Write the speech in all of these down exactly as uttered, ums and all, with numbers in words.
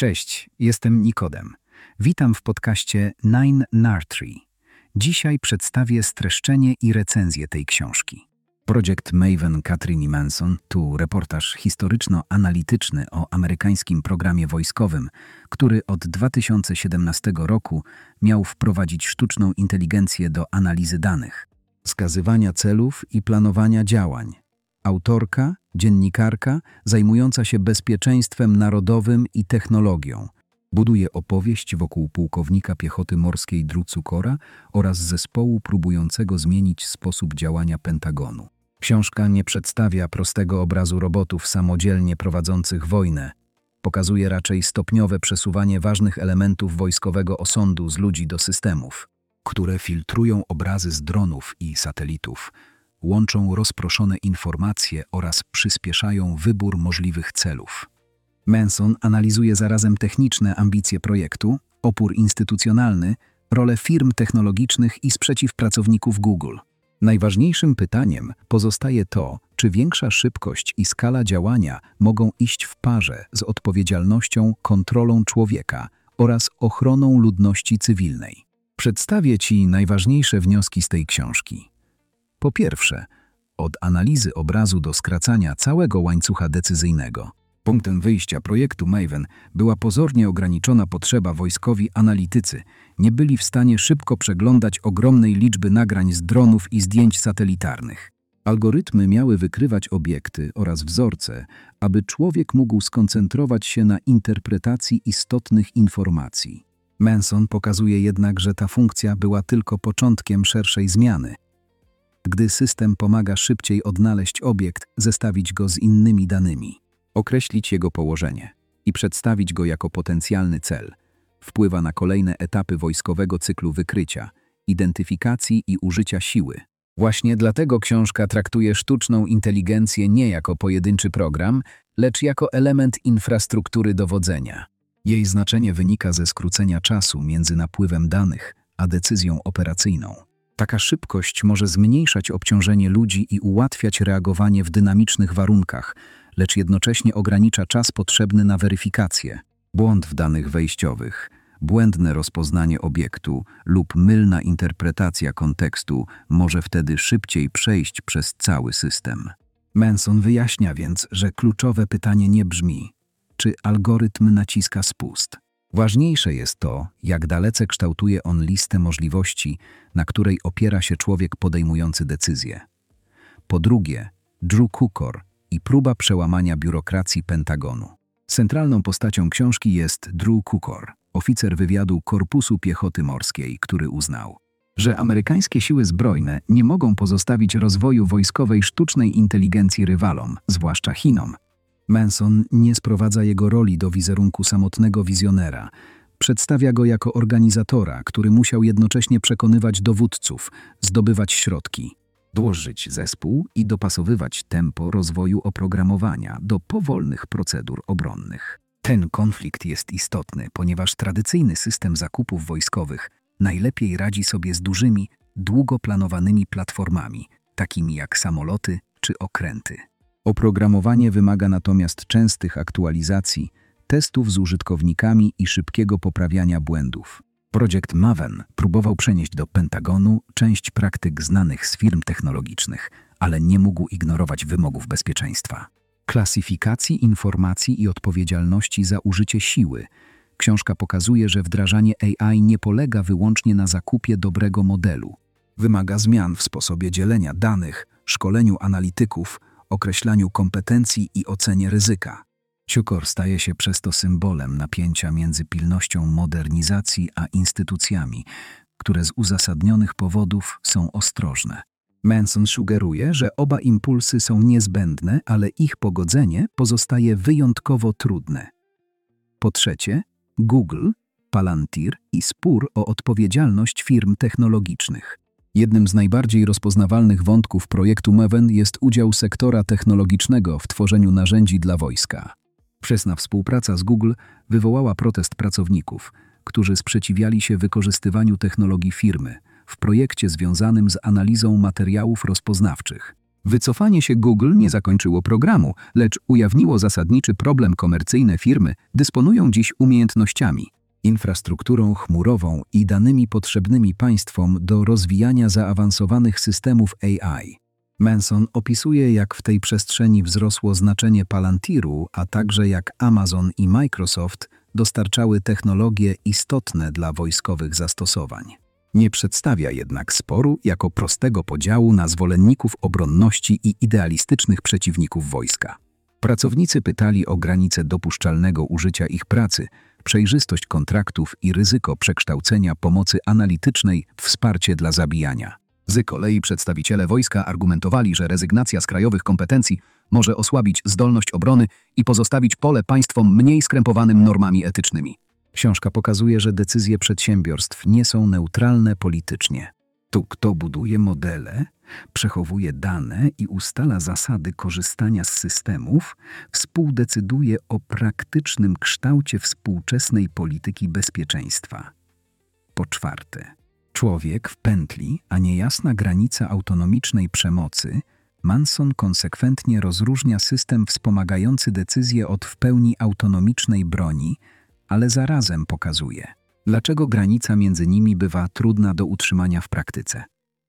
Cześć, jestem Nikodem. Witam w podcaście Nine Nartree. Dzisiaj przedstawię streszczenie i recenzję tej książki. Projekt Maven Katrini Manson to reportaż historyczno-analityczny o amerykańskim programie wojskowym, który od dwa tysiące siedemnastego roku miał wprowadzić sztuczną inteligencję do analizy danych, wskazywania celów i planowania działań. Autorka, dziennikarka zajmująca się bezpieczeństwem narodowym i technologią. Buduje opowieść wokół pułkownika piechoty morskiej Drew Cukora oraz zespołu próbującego zmienić sposób działania Pentagonu. Książka nie przedstawia prostego obrazu robotów samodzielnie prowadzących wojnę. Pokazuje raczej stopniowe przesuwanie ważnych elementów wojskowego osądu z ludzi do systemów, które filtrują obrazy z dronów i satelitów, łączą rozproszone informacje oraz przyspieszają wybór możliwych celów. Manson analizuje zarazem techniczne ambicje projektu, opór instytucjonalny, rolę firm technologicznych i sprzeciw pracowników Google. Najważniejszym pytaniem pozostaje to, czy większa szybkość i skala działania mogą iść w parze z odpowiedzialnością, kontrolą człowieka oraz ochroną ludności cywilnej. Przedstawię Ci najważniejsze wnioski z tej książki. Po pierwsze, od analizy obrazu do skracania całego łańcucha decyzyjnego. Punktem wyjścia projektu Maven była pozornie ograniczona potrzeba. Wojskowi analitycy nie byli w stanie szybko przeglądać ogromnej liczby nagrań z dronów i zdjęć satelitarnych. Algorytmy miały wykrywać obiekty oraz wzorce, aby człowiek mógł skoncentrować się na interpretacji istotnych informacji. Manson pokazuje jednak, że ta funkcja była tylko początkiem szerszej zmiany. Gdy system pomaga szybciej odnaleźć obiekt, zestawić go z innymi danymi, określić jego położenie i przedstawić go jako potencjalny cel, wpływa na kolejne etapy wojskowego cyklu wykrycia, identyfikacji i użycia siły. Właśnie dlatego książka traktuje sztuczną inteligencję nie jako pojedynczy program, lecz jako element infrastruktury dowodzenia. Jej znaczenie wynika ze skrócenia czasu między napływem danych a decyzją operacyjną. Taka szybkość może zmniejszać obciążenie ludzi i ułatwiać reagowanie w dynamicznych warunkach, lecz jednocześnie ogranicza czas potrzebny na weryfikację. Błąd w danych wejściowych, błędne rozpoznanie obiektu lub mylna interpretacja kontekstu może wtedy szybciej przejść przez cały system. Manson wyjaśnia więc, że kluczowe pytanie nie brzmi, czy algorytm naciska spust. Ważniejsze jest to, jak dalece kształtuje on listę możliwości, na której opiera się człowiek podejmujący decyzje. Po drugie, Drew Cukor i próba przełamania biurokracji Pentagonu. Centralną postacią książki jest Drew Cukor, oficer wywiadu Korpusu Piechoty Morskiej, który uznał, że amerykańskie siły zbrojne nie mogą pozostawić rozwoju wojskowej sztucznej inteligencji rywalom, zwłaszcza Chinom. Manson nie sprowadza jego roli do wizerunku samotnego wizjonera. Przedstawia go jako organizatora, który musiał jednocześnie przekonywać dowódców, zdobywać środki, dłożyć zespół i dopasowywać tempo rozwoju oprogramowania do powolnych procedur obronnych. Ten konflikt jest istotny, ponieważ tradycyjny system zakupów wojskowych najlepiej radzi sobie z dużymi, długo planowanymi platformami, takimi jak samoloty czy okręty. Oprogramowanie wymaga natomiast częstych aktualizacji, testów z użytkownikami i szybkiego poprawiania błędów. Projekt Maven próbował przenieść do Pentagonu część praktyk znanych z firm technologicznych, ale nie mógł ignorować wymogów bezpieczeństwa, klasyfikacji informacji i odpowiedzialności za użycie siły. Książka pokazuje, że wdrażanie A I nie polega wyłącznie na zakupie dobrego modelu. Wymaga zmian w sposobie dzielenia danych, szkoleniu analityków, określaniu kompetencji i ocenie ryzyka. Cukor staje się przez to symbolem napięcia między pilnością modernizacji a instytucjami, które z uzasadnionych powodów są ostrożne. Manson sugeruje, że oba impulsy są niezbędne, ale ich pogodzenie pozostaje wyjątkowo trudne. Po trzecie, Google, Palantir i spór o odpowiedzialność firm technologicznych. Jednym z najbardziej rozpoznawalnych wątków projektu Maven jest udział sektora technologicznego w tworzeniu narzędzi dla wojska. Wczesna współpraca z Google wywołała protest pracowników, którzy sprzeciwiali się wykorzystywaniu technologii firmy w projekcie związanym z analizą materiałów rozpoznawczych. Wycofanie się Google nie zakończyło programu, lecz ujawniło zasadniczy problem. Komercyjne firmy dysponują dziś umiejętnościami, infrastrukturą chmurową i danymi potrzebnymi państwom do rozwijania zaawansowanych systemów A I. Manson opisuje, jak w tej przestrzeni wzrosło znaczenie Palantiru, a także jak Amazon i Microsoft dostarczały technologie istotne dla wojskowych zastosowań. Nie przedstawia jednak sporu jako prostego podziału na zwolenników obronności i idealistycznych przeciwników wojska. Pracownicy pytali o granice dopuszczalnego użycia ich pracy, przejrzystość kontraktów i ryzyko przekształcenia pomocy analitycznej w wsparcie dla zabijania. Z kolei przedstawiciele wojska argumentowali, że rezygnacja z krajowych kompetencji może osłabić zdolność obrony i pozostawić pole państwom mniej skrępowanym normami etycznymi. Książka pokazuje, że decyzje przedsiębiorstw nie są neutralne politycznie. Tu, kto buduje modele, przechowuje dane i ustala zasady korzystania z systemów, współdecyduje o praktycznym kształcie współczesnej polityki bezpieczeństwa. Po czwarte, człowiek w pętli, a niejasna granica autonomicznej przemocy. Manson konsekwentnie rozróżnia system wspomagający decyzje od w pełni autonomicznej broni, ale zarazem pokazuje, dlaczego granica między nimi bywa trudna do utrzymania w praktyce.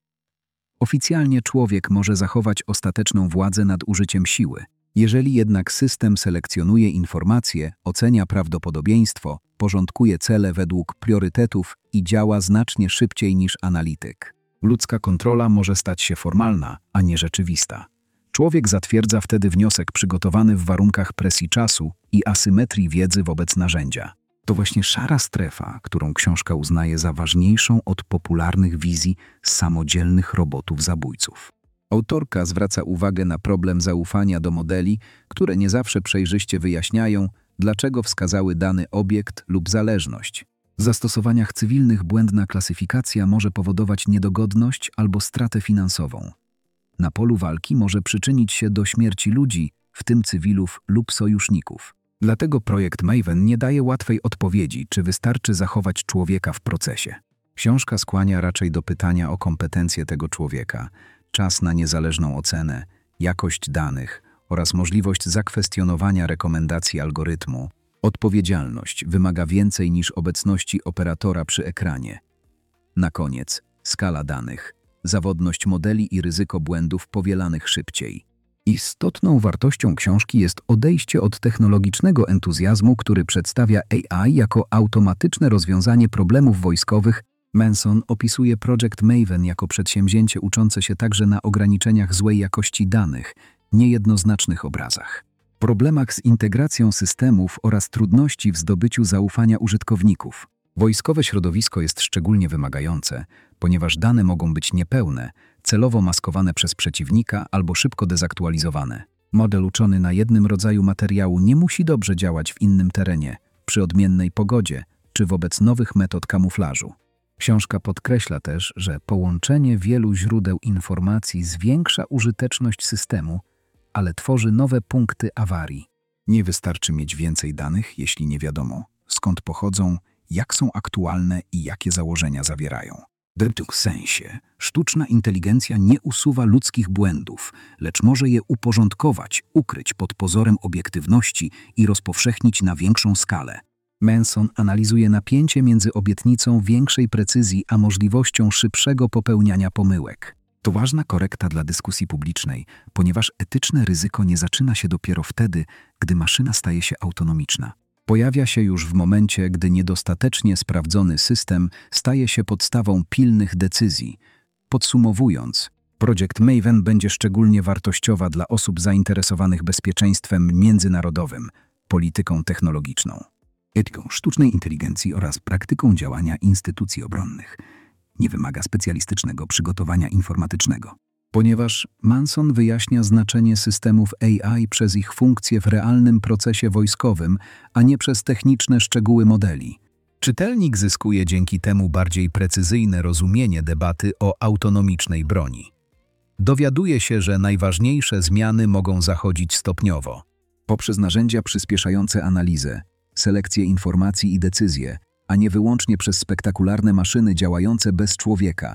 Oficjalnie człowiek może zachować ostateczną władzę nad użyciem siły. Jeżeli jednak system selekcjonuje informacje, ocenia prawdopodobieństwo, porządkuje cele według priorytetów i działa znacznie szybciej niż analityk. Ludzka kontrola może stać się formalna, a nie rzeczywista. Człowiek zatwierdza wtedy wniosek przygotowany w warunkach presji czasu i asymetrii wiedzy wobec narzędzia. To właśnie szara strefa, którą książka uznaje za ważniejszą od popularnych wizji samodzielnych robotów-zabójców. Autorka zwraca uwagę na problem zaufania do modeli, które nie zawsze przejrzyście wyjaśniają, dlaczego wskazały dany obiekt lub zależność. W zastosowaniach cywilnych błędna klasyfikacja może powodować niedogodność albo stratę finansową. Na polu walki może przyczynić się do śmierci ludzi, w tym cywilów lub sojuszników. Dlatego projekt Maven nie daje łatwej odpowiedzi, czy wystarczy zachować człowieka w procesie. Książka skłania raczej do pytania o kompetencje tego człowieka, czas na niezależną ocenę, jakość danych oraz możliwość zakwestionowania rekomendacji algorytmu. Odpowiedzialność wymaga więcej niż obecności operatora przy ekranie. Na koniec, skala danych, zawodność modeli i ryzyko błędów powielanych szybciej. Istotną wartością książki jest odejście od technologicznego entuzjazmu, który przedstawia A I jako automatyczne rozwiązanie problemów wojskowych. Manson opisuje Project Maven jako przedsięwzięcie uczące się także na ograniczeniach złej jakości danych, niejednoznacznych obrazach, problemach z integracją systemów oraz trudności w zdobyciu zaufania użytkowników. Wojskowe środowisko jest szczególnie wymagające, ponieważ dane mogą być niepełne, celowo maskowane przez przeciwnika albo szybko dezaktualizowane. Model uczony na jednym rodzaju materiału nie musi dobrze działać w innym terenie, przy odmiennej pogodzie czy wobec nowych metod kamuflażu. Książka podkreśla też, że połączenie wielu źródeł informacji zwiększa użyteczność systemu, ale tworzy nowe punkty awarii. Nie wystarczy mieć więcej danych, jeśli nie wiadomo, skąd pochodzą, jak są aktualne i jakie założenia zawierają. W tym sensie sztuczna inteligencja nie usuwa ludzkich błędów, lecz może je uporządkować, ukryć pod pozorem obiektywności i rozpowszechnić na większą skalę. Manson analizuje napięcie między obietnicą większej precyzji a możliwością szybszego popełniania pomyłek. To ważna korekta dla dyskusji publicznej, ponieważ etyczne ryzyko nie zaczyna się dopiero wtedy, gdy maszyna staje się autonomiczna. Pojawia się już w momencie, gdy niedostatecznie sprawdzony system staje się podstawą pilnych decyzji. Podsumowując, Project Maven będzie szczególnie wartościowa dla osób zainteresowanych bezpieczeństwem międzynarodowym, polityką technologiczną, etyką sztucznej inteligencji oraz praktyką działania instytucji obronnych. Nie wymaga specjalistycznego przygotowania informatycznego, ponieważ Manson wyjaśnia znaczenie systemów A I przez ich funkcje w realnym procesie wojskowym, a nie przez techniczne szczegóły modeli. Czytelnik zyskuje dzięki temu bardziej precyzyjne rozumienie debaty o autonomicznej broni. Dowiaduje się, że najważniejsze zmiany mogą zachodzić stopniowo, poprzez narzędzia przyspieszające analizę, selekcję informacji i decyzje, a nie wyłącznie przez spektakularne maszyny działające bez człowieka.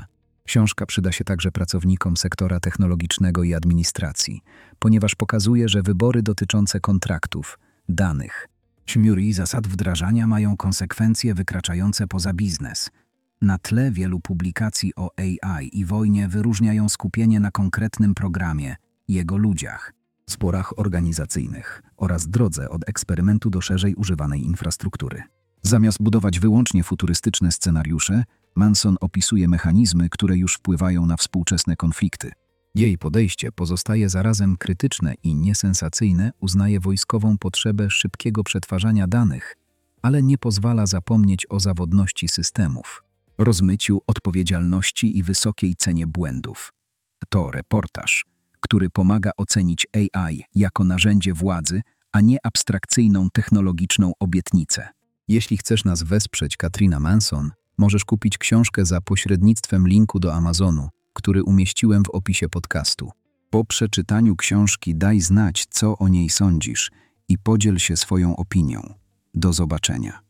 Książka przyda się także pracownikom sektora technologicznego i administracji, ponieważ pokazuje, że wybory dotyczące kontraktów, danych, chmur i zasad wdrażania mają konsekwencje wykraczające poza biznes. Na tle wielu publikacji o A I i wojnie wyróżniają skupienie na konkretnym programie, jego ludziach, sporach organizacyjnych oraz drodze od eksperymentu do szerzej używanej infrastruktury. Zamiast budować wyłącznie futurystyczne scenariusze, Manson opisuje mechanizmy, które już wpływają na współczesne konflikty. Jej podejście pozostaje zarazem krytyczne i niesensacyjne, uznaje wojskową potrzebę szybkiego przetwarzania danych, ale nie pozwala zapomnieć o zawodności systemów, rozmyciu odpowiedzialności i wysokiej cenie błędów. To reportaż, który pomaga ocenić A I jako narzędzie władzy, a nie abstrakcyjną technologiczną obietnicę. Jeśli chcesz nas wesprzeć, Katrina Manson, możesz kupić książkę za pośrednictwem linku do Amazonu, który umieściłem w opisie podcastu. Po przeczytaniu książki daj znać, co o niej sądzisz i podziel się swoją opinią. Do zobaczenia.